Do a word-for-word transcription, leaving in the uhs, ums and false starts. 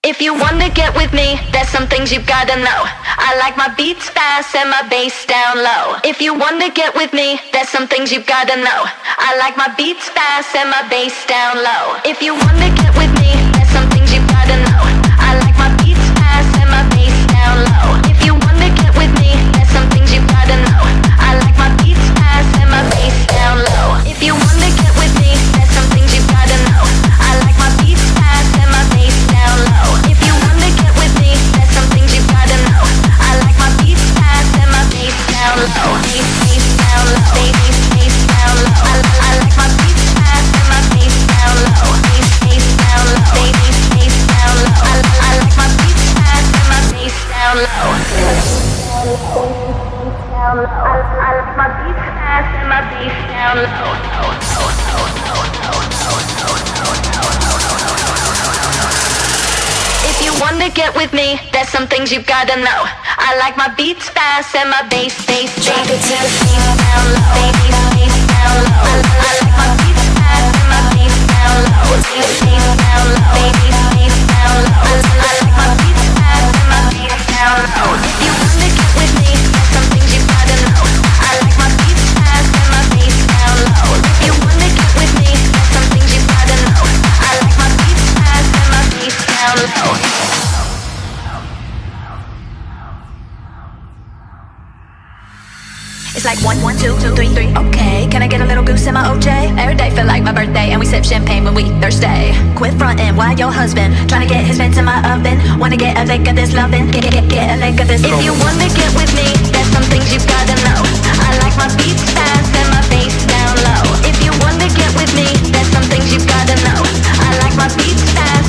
If you wanna get with me, there's some things you've gotta know. I like my beats fast and my bass down low. If you wanna get with me, there's some things you've gotta know. I like my beats fast and my bass down low. If you wanna get with me, there's some things you've gotta know. I like my beats fast and my bass down low. If you wanna get with me, there's some things you've gotta know. I like my beats fast and my bass down low. If you wanna get with me, there's some things you've gotta know. I like my beats fast and my bass down low. If you wanna get with me, there's some things you've gotta know. I like my beats fast and my bass down low. Bass, bass down low. Bass, bass down low. I, I like my beats fast and my bass down low. Bass, bass down low. Bass, bass down low. I, I like my beats fast and my bass down low. I, I like my beats fast and my bass down low. If you wanna get with me, there's some things you've gotta know. I like my beats fast and my bass, bass, bass, bass, bass down low. Bass, bass down low. I, I like my beats fast and my bass down low. Bass, bass down low. Bass, bass down low. I, I like my beats fast and my bass down low. If you wanna get with me, there's some things you've gotta know. I like my beats fast and my bass down low. If you wanna get with me, there's some things you've gotta know. I like my beats fast and my bass down low. It's like one, one, two, two, three, three. Okay, can I get a little goose in my O J? Every day feel like my birthday, and we sip champagne when we thirsty. Quit frontin', why your husband tryna get his mints in my oven? Wanna get a lick of this lovin'? Get, get, get a lick of this. If you wanna get with me, there's some things you've gotta know. I like my beats fast and my bass down low. If you wanna get with me, there's some things you've gotta know. I like my beats fast